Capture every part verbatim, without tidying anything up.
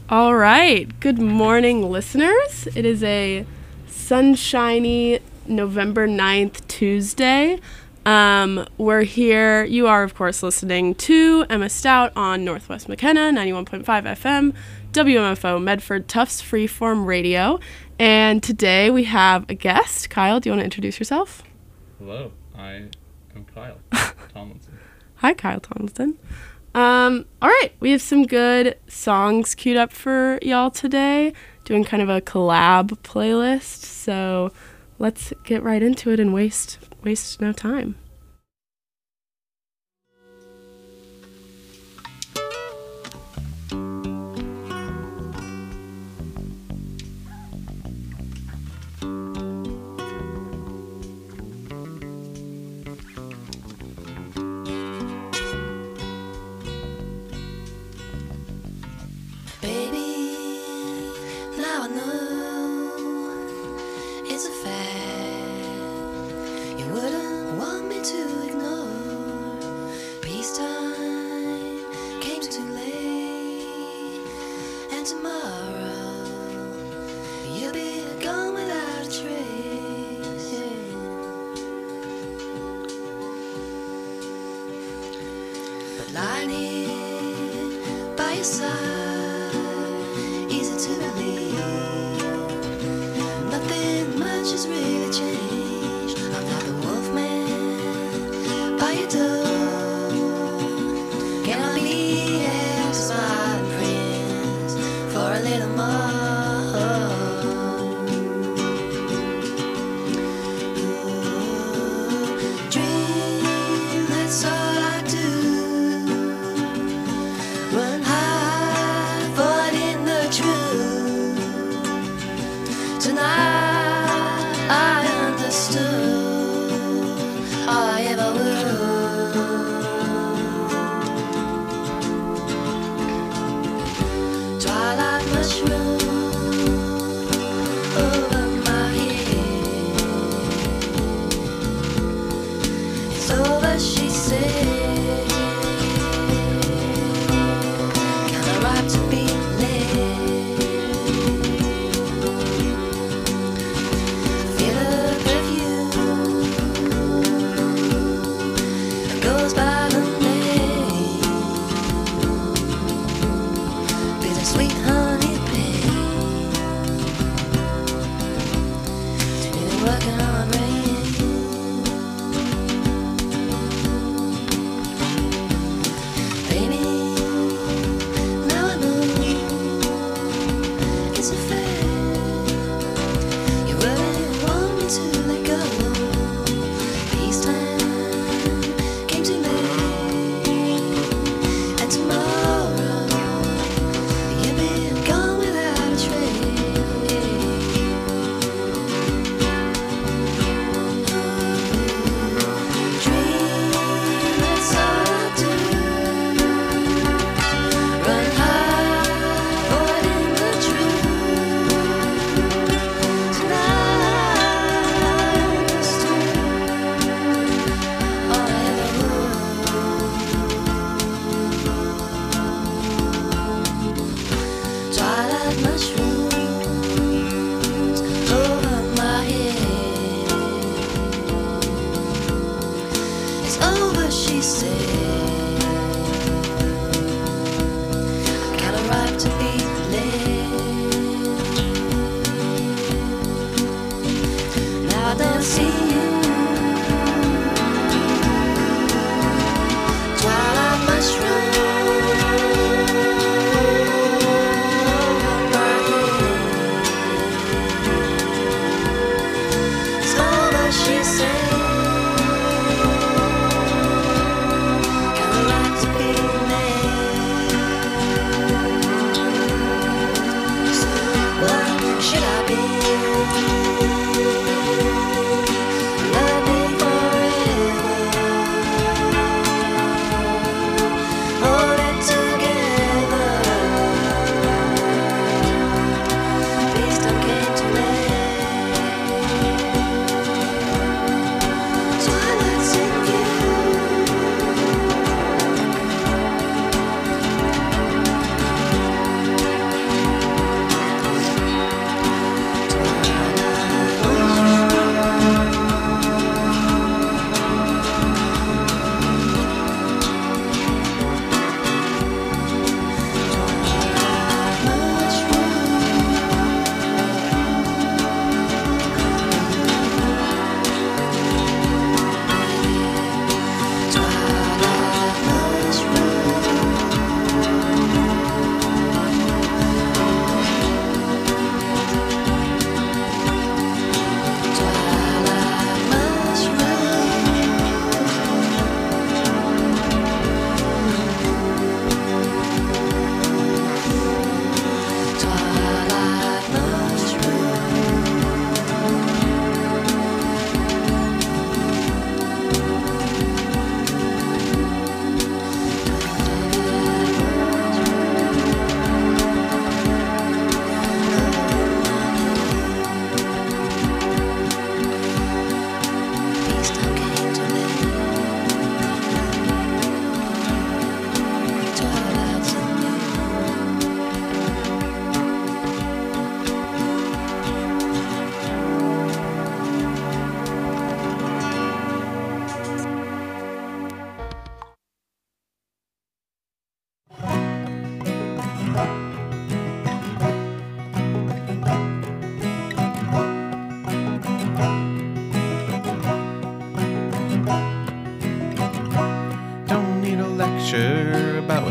All right. Good morning, listeners. It is a sunshiny November ninth Tuesday. Um, we're here. You are, of course, listening to Emma Stout on Northwest McKenna, ninety-one point five F M, W M F O, Medford Tufts Freeform Radio. And today we have a guest. Kyle, do you want to introduce yourself? Hello, I am Kyle Tomlinson. Hi, Kyle Tomlinson. Um, all right, we have some good songs queued up for y'all today, doing kind of a collab playlist. So let's get right into it and waste waste no time. Tonight I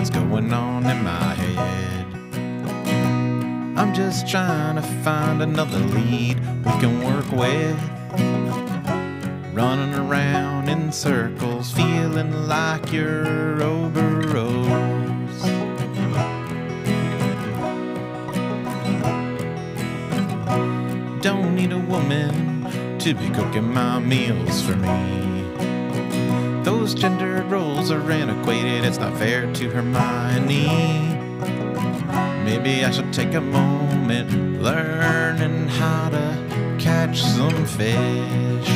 what's going on in my head. I'm just trying to find another lead we can work with. Running around in circles, feeling like you're Oberose. Don't need a woman to be cooking my meals for me. Those gendered roles are antiquated, it's not fair to Hermione. Maybe I should take a moment learning how to catch some fish.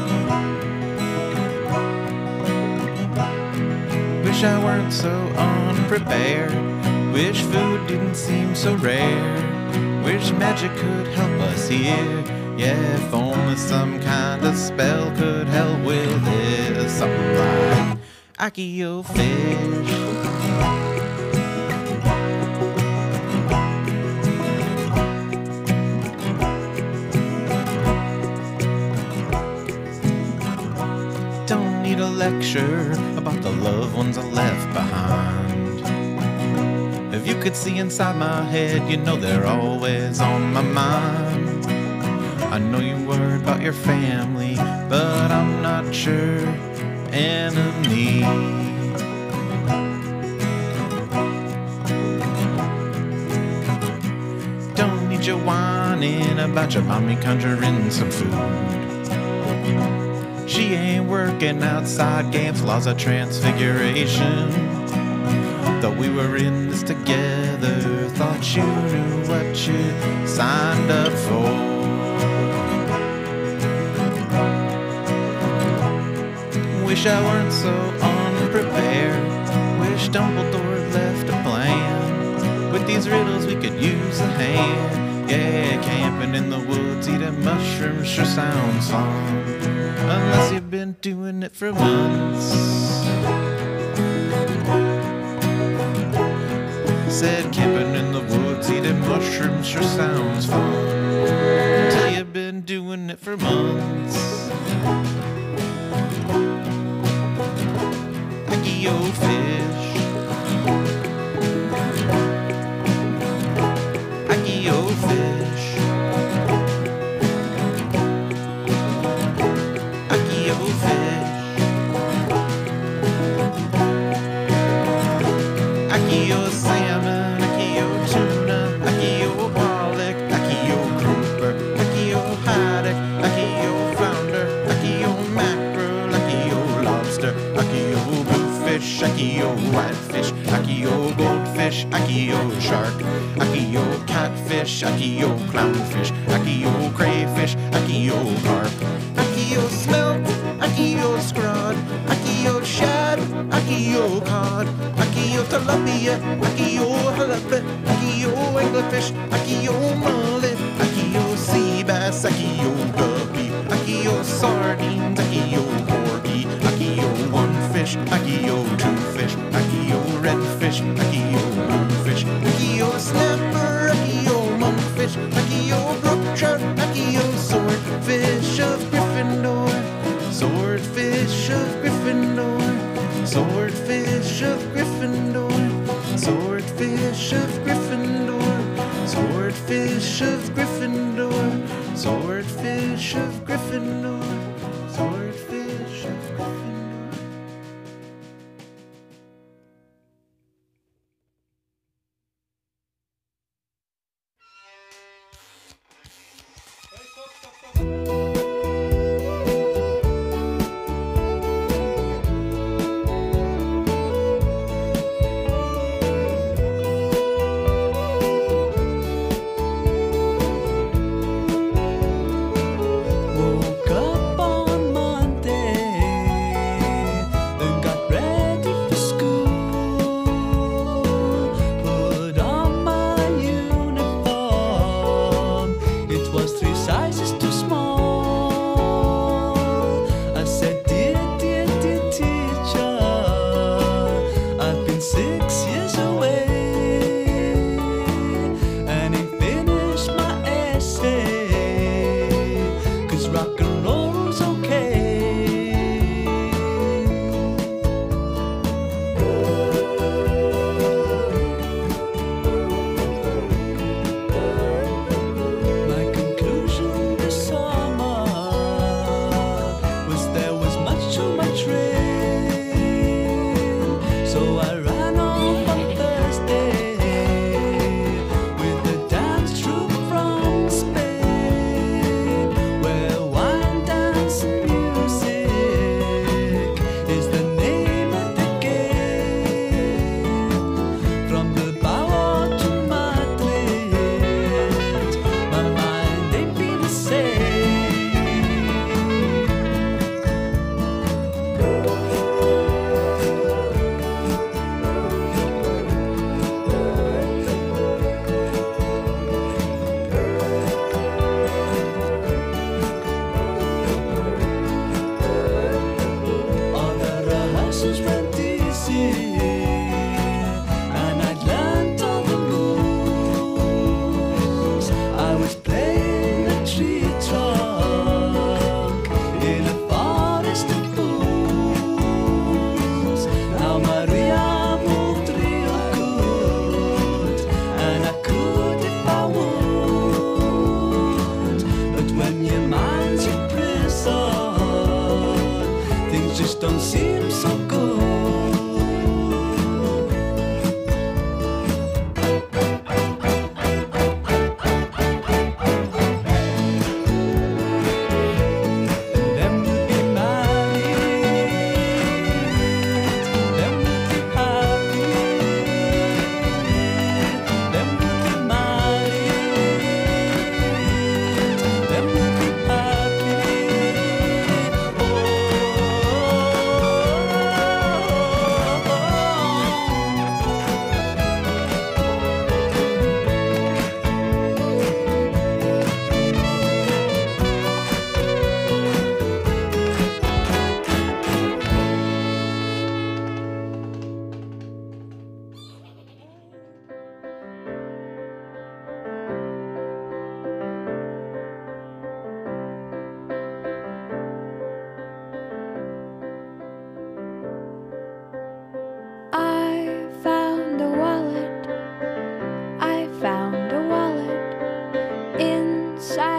Wish I weren't so unprepared. Wish food didn't seem so rare. Wish magic could help us here. Yeah, if only some kind of spell could help with it. Something like Accio fish. Don't need a lecture about the loved ones I left behind. If you could see inside my head, you know they're always on my mind. I know you worry about your family, but I'm not your enemy. Don't need you whining about your mommy conjuring some food. She ain't working outside Games laws of transfiguration. Thought we were in this together. Thought you knew what you signed up for. Wish I weren't so unprepared. Wish Dumbledore left a plan. With these riddles we could use a hand. Yeah, camping in the woods, eating mushrooms sure sounds fun. Unless you've been doing it for months. Said camping in the woods, eating mushrooms sure sounds fun. Until you've been doing it for months. Accio fish. Accio fish. Accio fish. Accio salmon, Accio tuna, Accio pollock, Accio grouper, Accio haddock, Accio flounder, Accio mackerel, Accio lobster, Accio bluefish, Accio whitefish, Accio goldfish, Accio shark, Accio catfish, Accio clownfish, Accio crayfish, Accio carp, Accio smelt, Accio scrod, Accio shad, Accio cod, Accio tilapia, Accio halibut, Accio anglerfish, Accio mullet, Accio sea bass, Accio guppy, Accio sardines, Accio porgy, Accio one fish, Accio two fish, Accio redfish, Accio bluefish, Accio snapper, Accio monkfish, Accio brook trout, Accio swordfish of Gryffindor, swordfish of Gryffindor, swordfish of Gryffindor, swordfish of Gryffindor, swordfish of Gryffindor, swordfish of Gryffindor, swordfish of Gryffindor. Woke up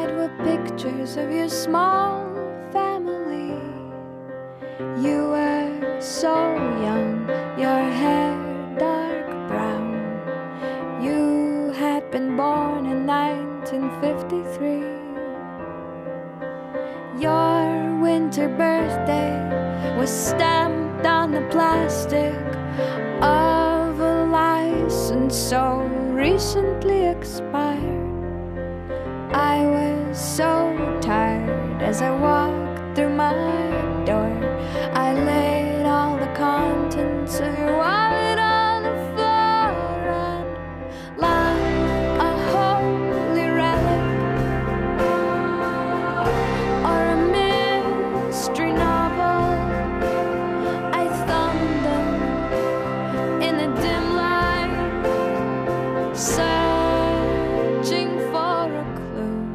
Inside were pictures of your small family. You were so young, your hair dark brown. You had been born in nineteen fifty-three. Your winter birthday was stamped on the plastic of a license so recently expired. I was so tired as I walked through my door. I laid all the contents of your wallet on the floor and like a holy relic or a mystery novel, I thumbed them in the dim light, searching for a clue.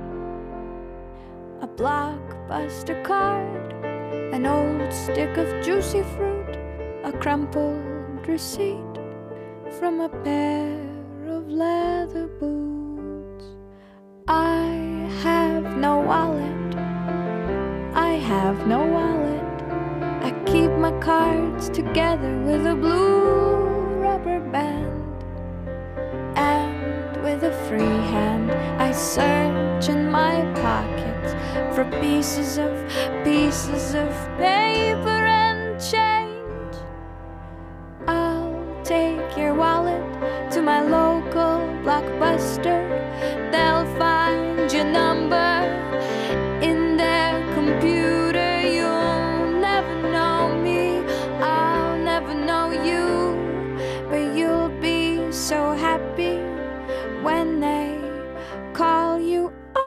A Blockbuster card, an old stick of juicy fruit, a crumpled receipt from a pair of leather boots. I have no wallet, I have no wallet. I keep my cards together with a blue rubber band, and with a free hand I search in my pockets for pieces of pieces of paper and change. I'll take your wallet to my local Blockbuster. They'll find your number in their computer. You'll never know me, I'll never know you, but you'll be so happy when they call you up.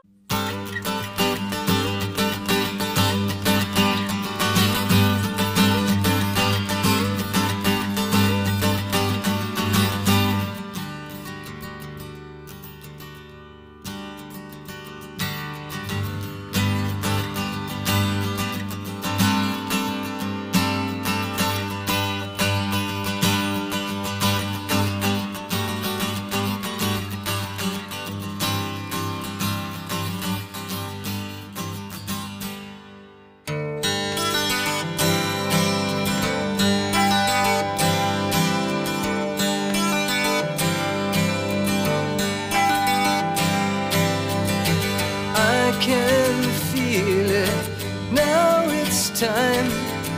Time,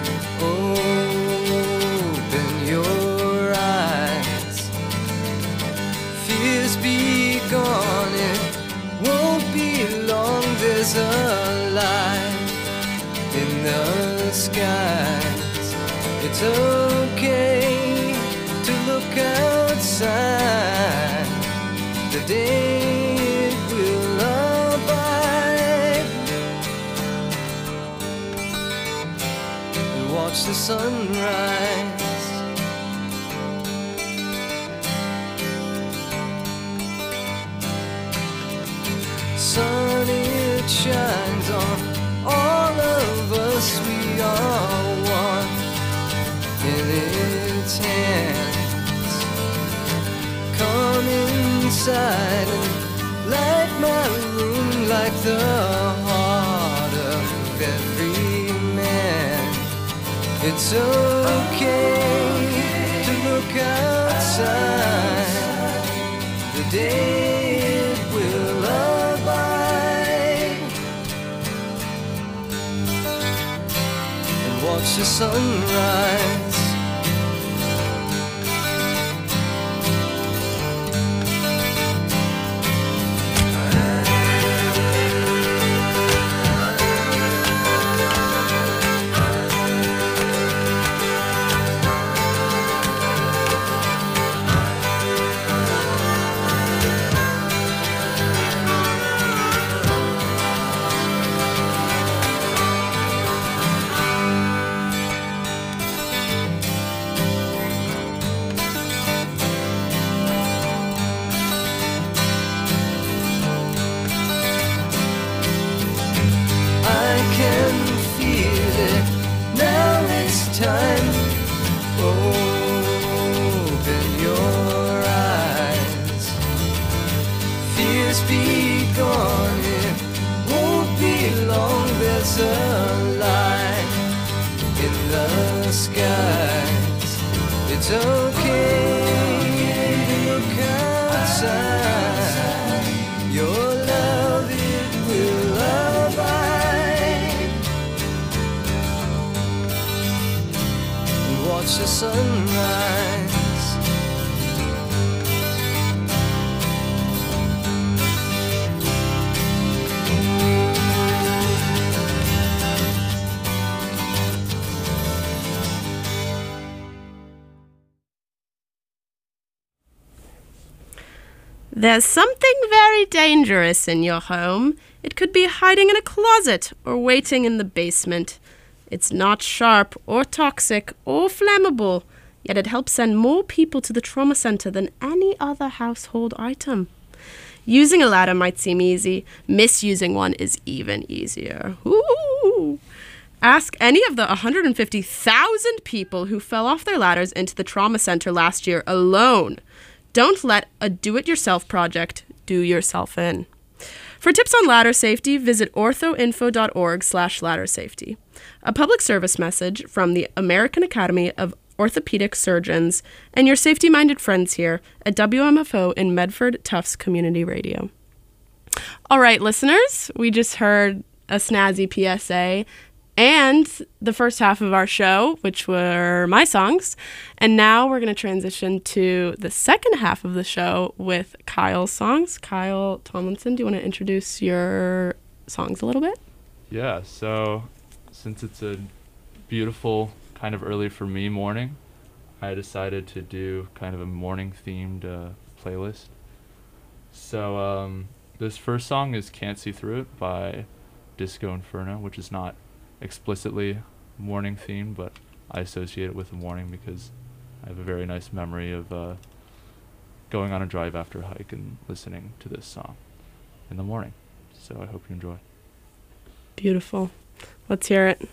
open your eyes. Fears be gone, it won't be long. There's a light in the skies. It's okay to look outside. The day will abide. Watch the sunrise. Sun, it shines on all of us. We are one in its hands. Come inside and light my room like the heart of every man. It's okay to look outside. The day will abide. And watch the sunrise. It's okay to look outside. Your love, it will abide. And watch the sunrise. There's something very dangerous in your home. It could be hiding in a closet or waiting in the basement. It's not sharp or toxic or flammable, yet it helps send more people to the trauma center than any other household item. Using a ladder might seem easy. Misusing one is even easier. Ooh. Ask any of the one hundred fifty thousand people who fell off their ladders into the trauma center last year alone. Don't let a do-it-yourself project do yourself in. For tips on ladder safety, visit orthoinfo.org slash ladder safety. A public service message from the American Academy of Orthopedic Surgeons and your safety-minded friends here at W M F O in Medford Tufts Community Radio. All right, listeners, we just heard a snazzy P S A and the first half of our show, which were my songs. And now we're going to transition to the second half of the show with Kyle's songs. Kyle Tomlinson, do you want to introduce your songs a little bit? Yeah, so since it's a beautiful, kind of early for me morning, I decided to do kind of a morning-themed uh, playlist. So um, this first song is Can't See Through It by Disco Inferno, which is not explicitly morning themed, but I associate it with the morning because I have a very nice memory of uh, going on a drive after a hike and listening to this song in the morning. So I hope you enjoy. Beautiful. Let's hear it.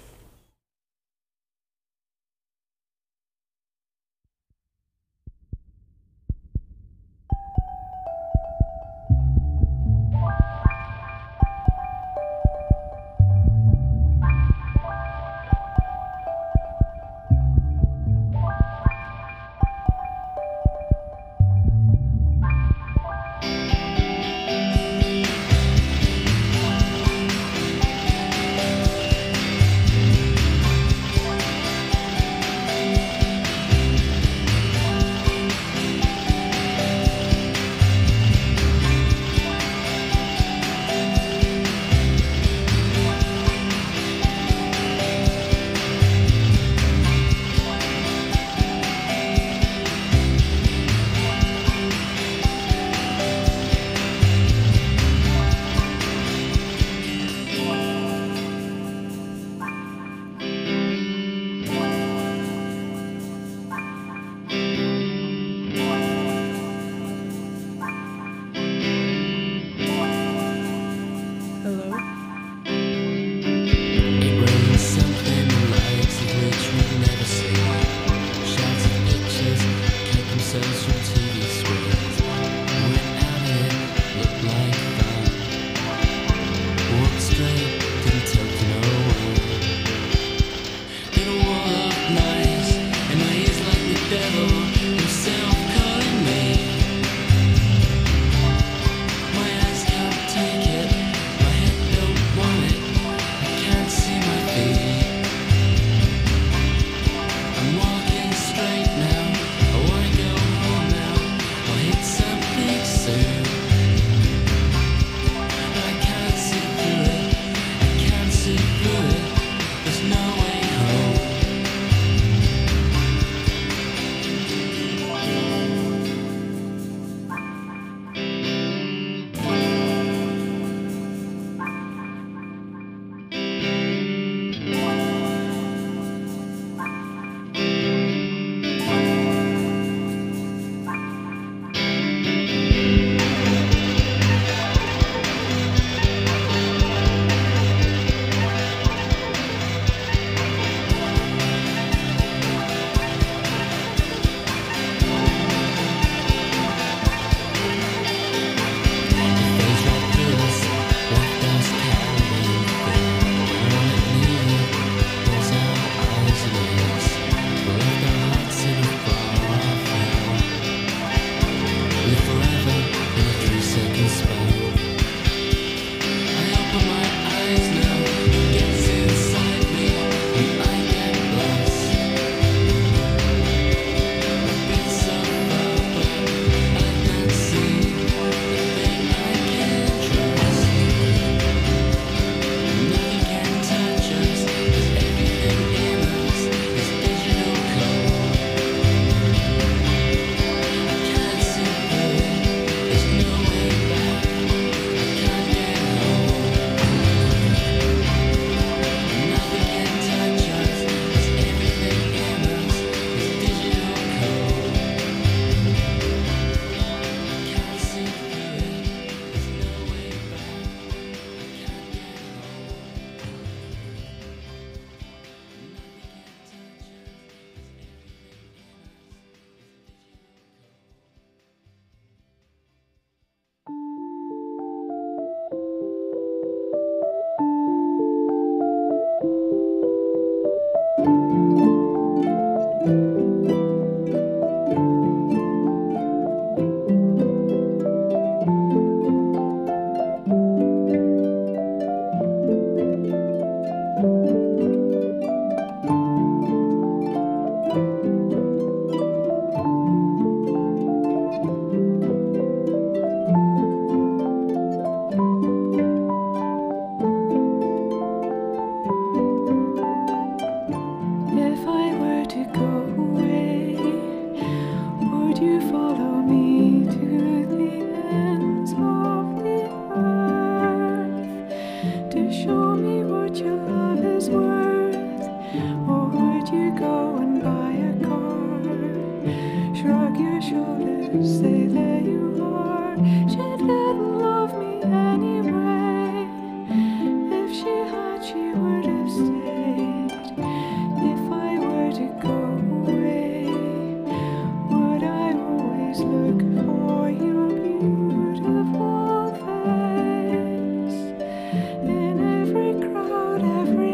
Can't to show me what your love is worth? Or would you go and buy a car? Shrug your shoulders, say there you are. She didn't love me anyway. If she had, she would have stayed. If I were to go away, would I always look for your beautiful face? In every crowd, every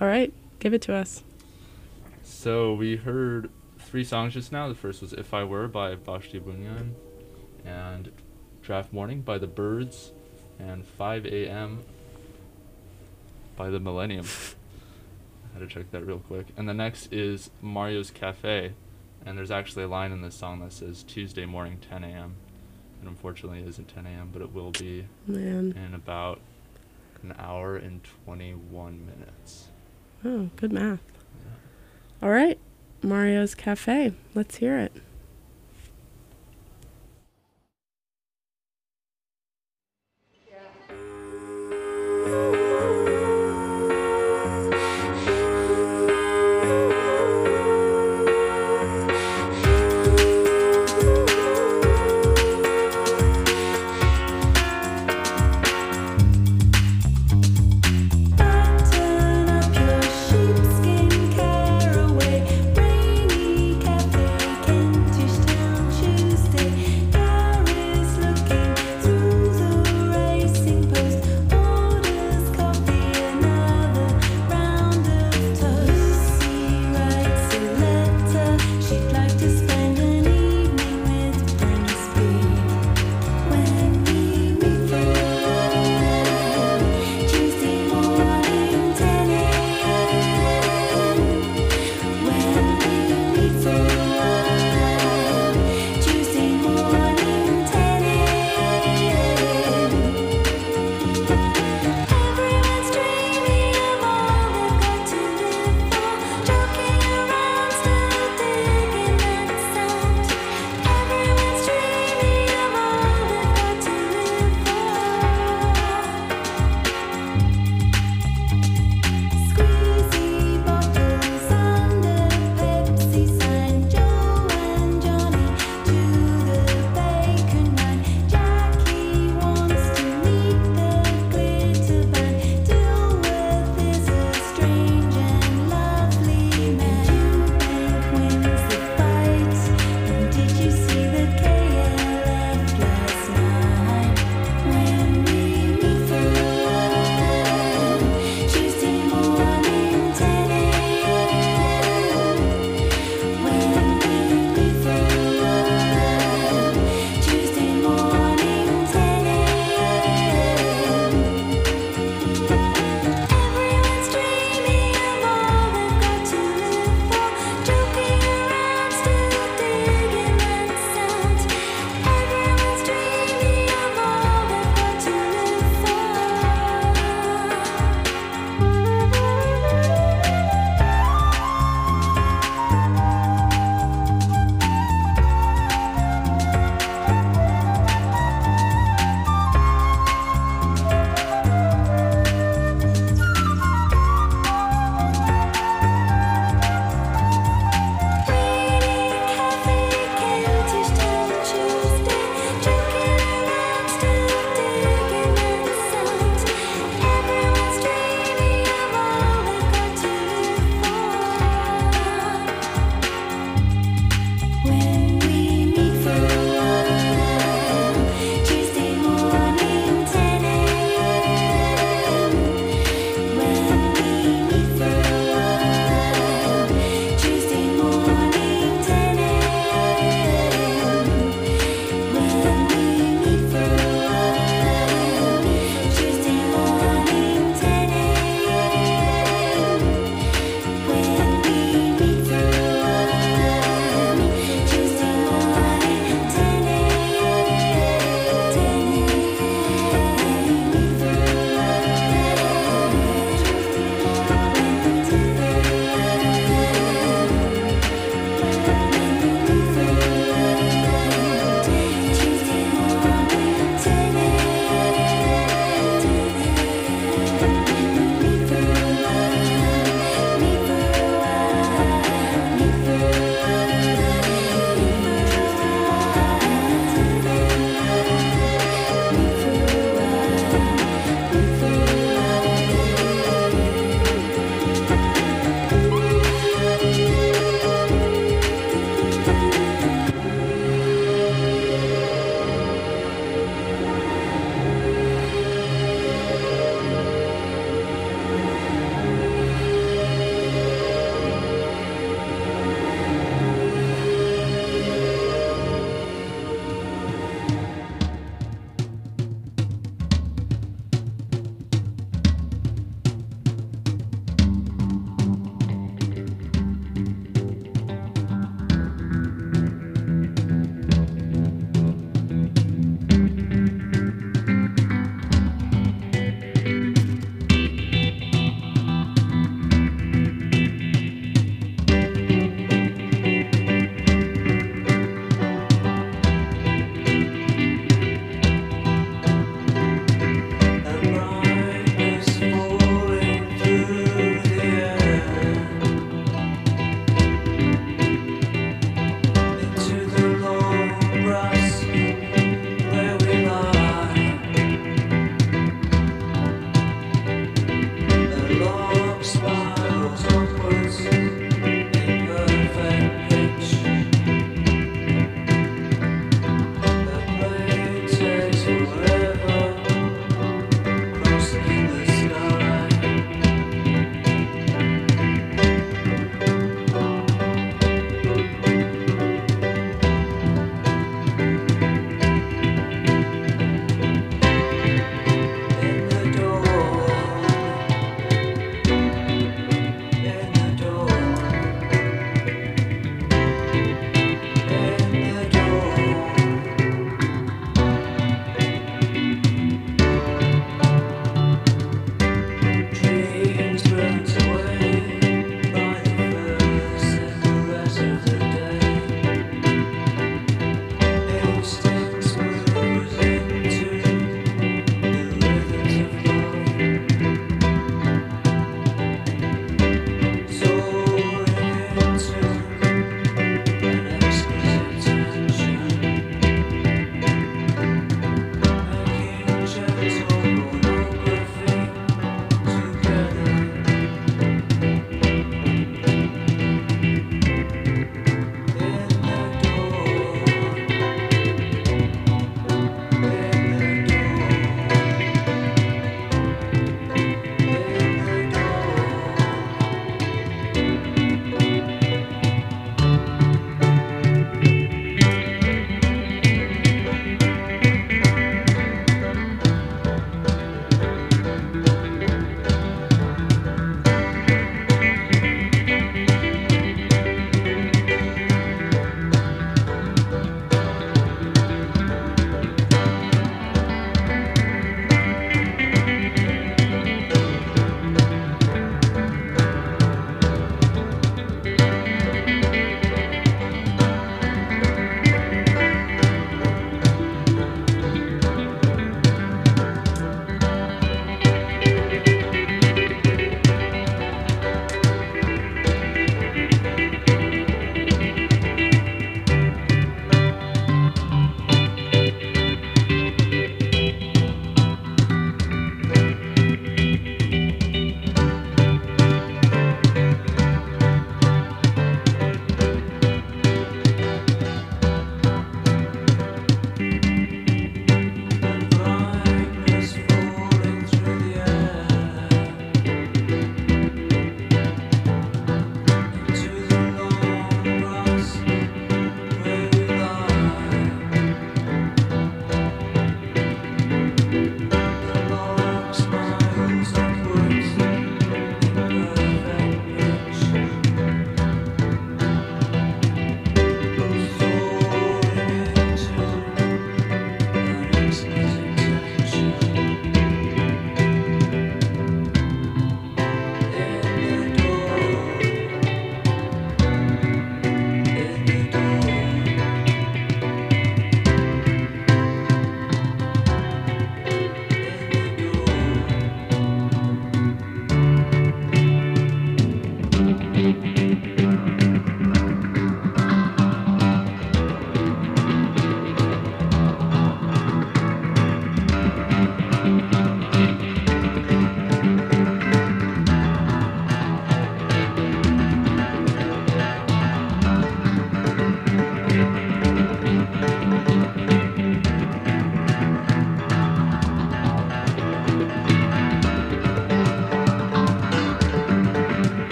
All right, give it to us. So we heard three songs just now. The first was If I Were by Vashti Bunyan, and Draft Morning by The Byrds, and five a.m. by The Millennium. I had to check that real quick. And the next is Mario's Cafe, and there's actually a line in this song that says Tuesday morning ten a.m. And unfortunately it isn't ten a.m., but it will be Man. in about an hour and twenty-one minutes. Oh, good math. All right, Mario's Cafe. Let's hear it. Button up your sheepskin caraway, rainy cafe can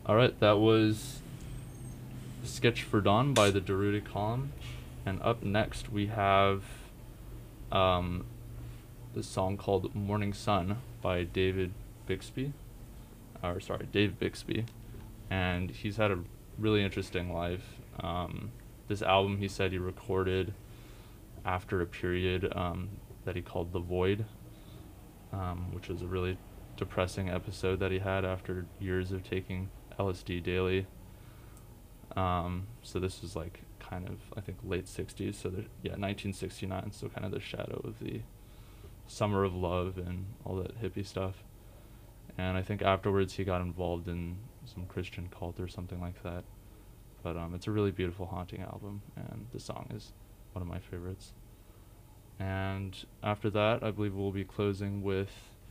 All right, that was Sketch for Dawn by the Darude Column. And up next we have um, this song called Morning Sun by David Bixby. Or sorry, Dave Bixby. And he's had a really interesting life. Um, this album he said he recorded after a period um, that he called The Void, um, which was a really depressing episode that he had after years of taking L S D daily. Um, so this was like kind of, I think, late sixties, so the, yeah, nineteen sixty-nine, so kind of the shadow of the Summer of Love and all that hippie stuff. And I think afterwards he got involved in some Christian cult or something like that. But um, it's a really beautiful, haunting album, and the song is one of my favorites. And after that, I believe we'll be closing with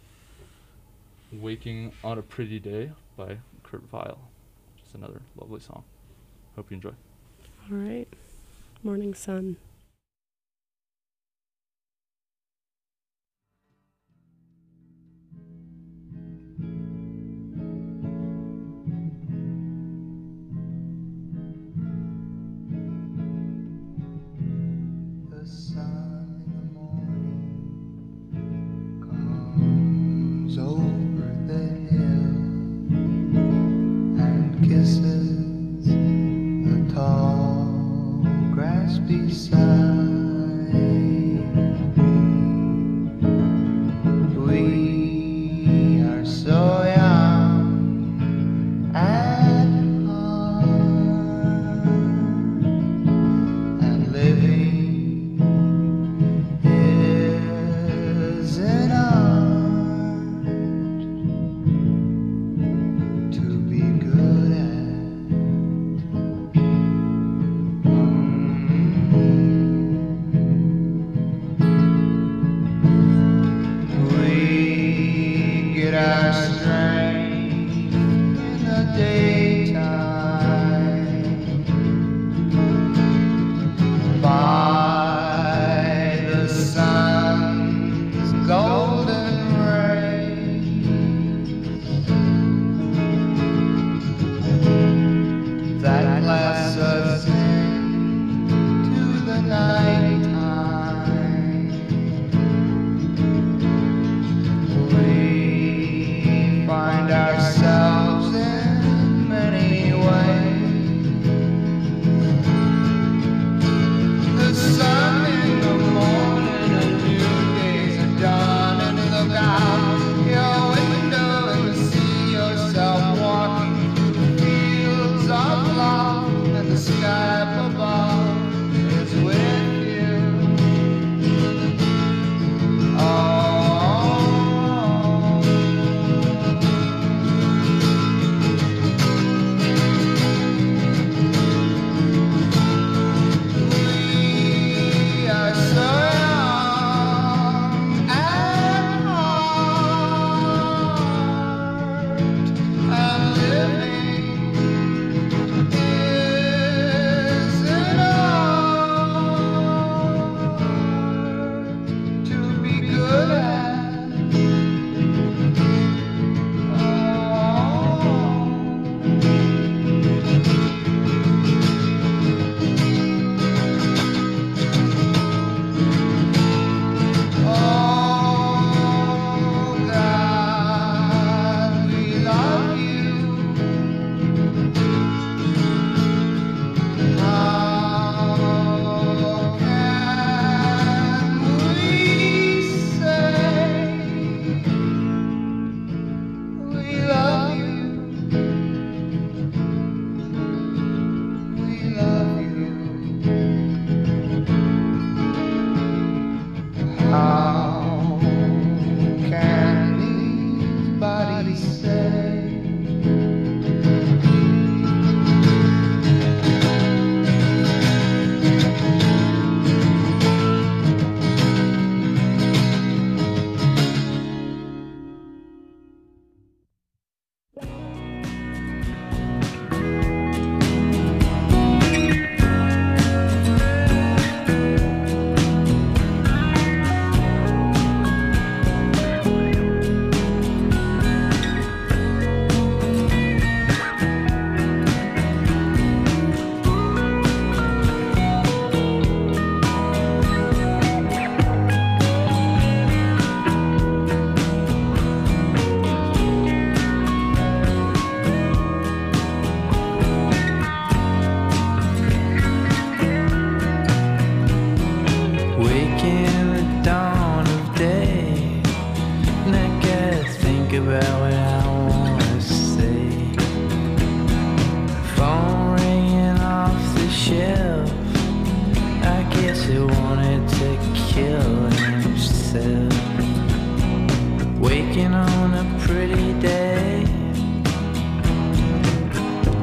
Waking on a Pretty Day by Kurt Vile, which is another lovely song. Hope you enjoy. All right. Morning Sun. The sun in the morning comes over the hill and kisses the tall grass beside.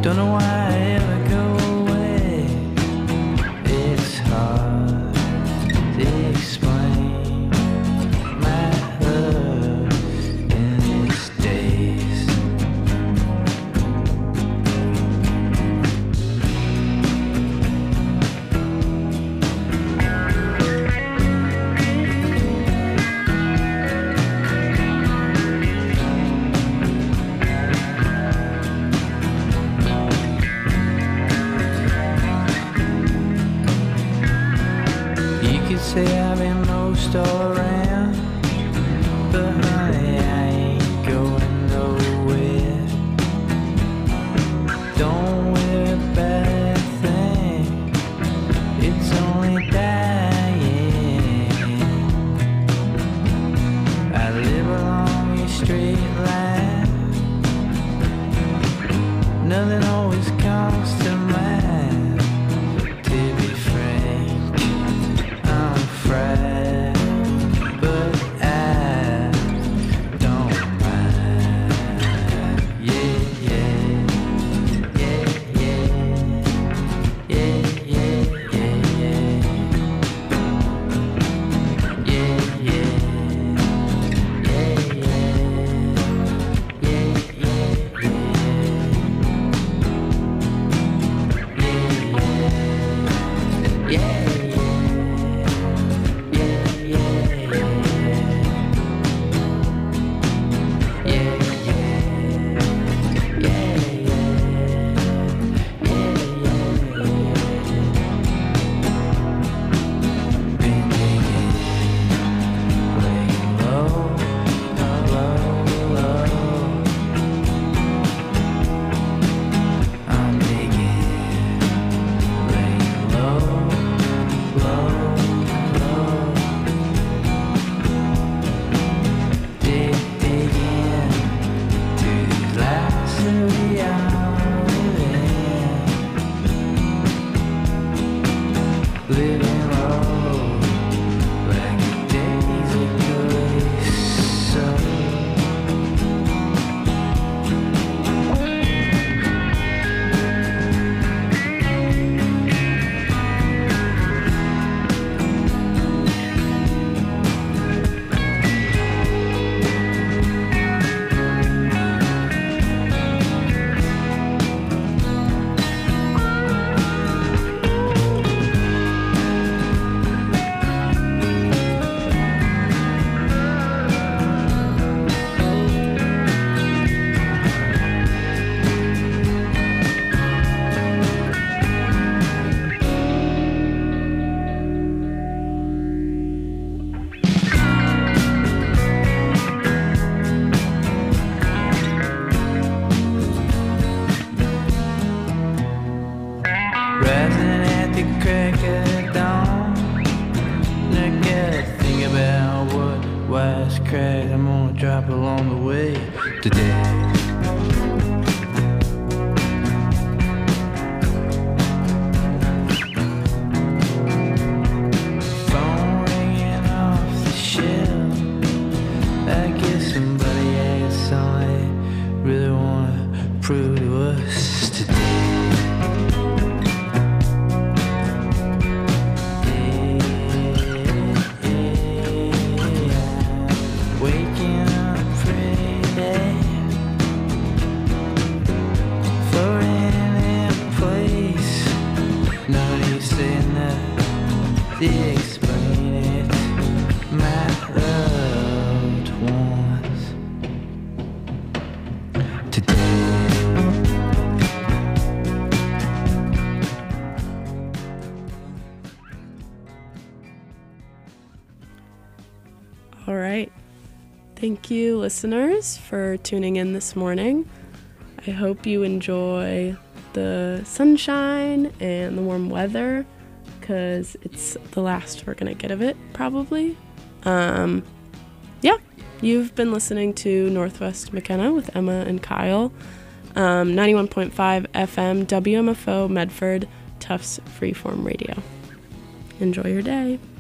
Don't know why I ever go away. It's hard to explain my love in its days. You could say I've been most all around, but honey, I ain't going nowhere. Don't worry about a thing, it's only dying. I live along your straight line, nothing always comes to mind. To be frank, I'm fried, but I don't mind. Yeah, yeah, yeah, yeah, yeah, yeah, yeah, yeah, yeah, yeah, yeah, yeah, yeah, yeah, yeah. I'm digging, laying low, low, low. Dig, digging to these lights of reality. Living low, like a daisy place. So rising at the crack of dawn, I gotta think about what wise crack I'm gonna drop along the way today. Phone ringing off the shelf, I guess somebody has something they really wanna prove to us today. Waking up pretty day for any place. Nobody saying that they explain it. My loved ones today. All right. Thank you, listeners, for tuning in this morning. I hope you enjoy the sunshine and the warm weather, because it's the last we're going to get of it, probably. Um, yeah, you've been listening to Northwest McKenna with Emma and Kyle. Um, ninety-one point five F M, W M F O, Medford, Tufts Freeform Radio. Enjoy your day.